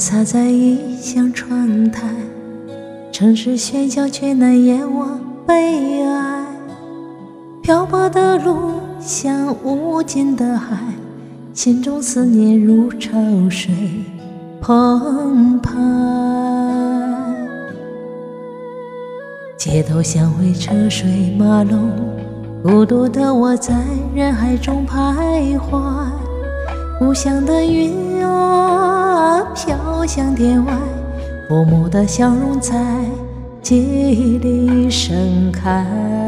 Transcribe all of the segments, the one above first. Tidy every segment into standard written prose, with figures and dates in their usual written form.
洒在异乡窗台，城市喧嚣却难掩我悲哀。漂泊的路像无尽的海，心中思念如潮水澎湃。街头巷尾车水马龙，孤独的我在人海中徘徊。故乡的云啊飘向天外，父母的笑容在记忆里盛开。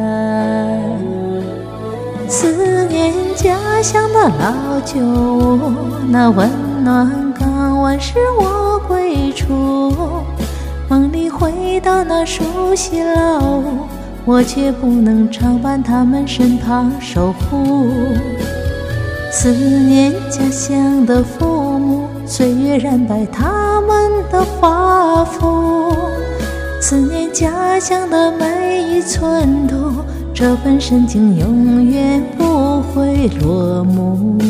思念家乡的老旧屋，那温暖港湾是我归处。梦里回到那熟悉老屋，我却不能常伴他们身旁守护。思念家乡的父母，岁月染白他们的华服。思念家乡的每一寸土，这份深情永远不会落幕。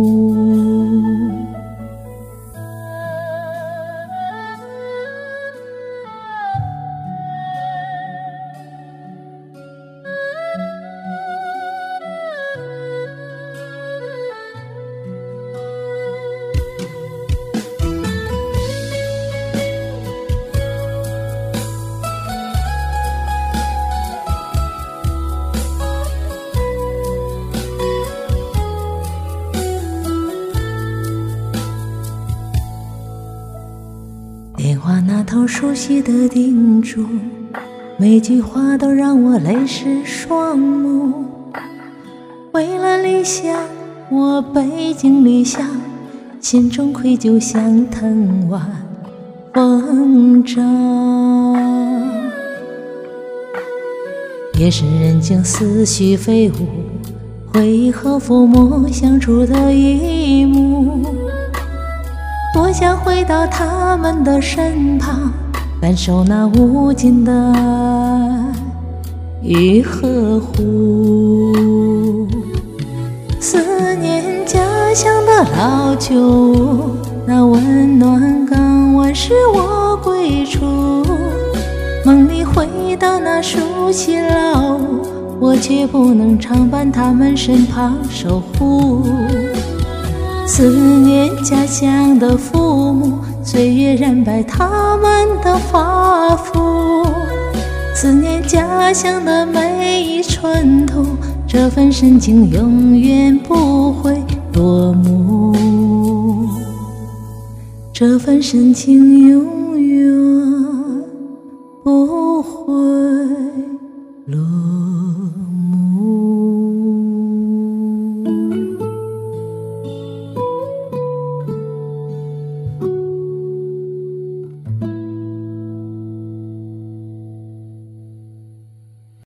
电话那头熟悉的叮嘱，每句话都让我泪湿双目。为了理想，我背井离乡，心中愧疚像藤蔓疯长。夜深人静，思绪飞舞，回忆和父母相处的一幕。多想回到他们的身旁，感受那无尽的爱与呵护。思念家乡的老旧屋，那温暖港湾是我归处。梦里回到那熟悉老屋，我却不能常伴他们身旁守护。思念家乡的父母，岁月染白他们的华服。思念家乡的每一寸土，这份深情永远不会落幕。这份深情永